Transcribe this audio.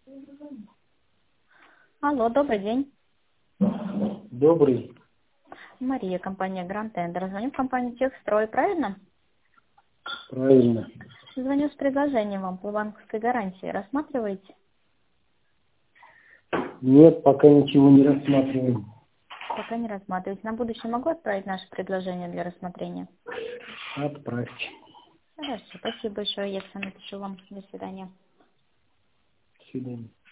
Алло, добрый день. Добрый. Мария, компания Grand Tender. Звоню в компанию Техстрой, правильно? Правильно. Звоню с предложением вам по банковской гарантии. Рассматриваете? Нет, пока ничего не рассматриваем. Пока не рассматриваете. На будущее могу отправить наше предложение для рассмотрения? Отправьте. Хорошо, спасибо большое. Я все напишу вам. До свидания. До свидания.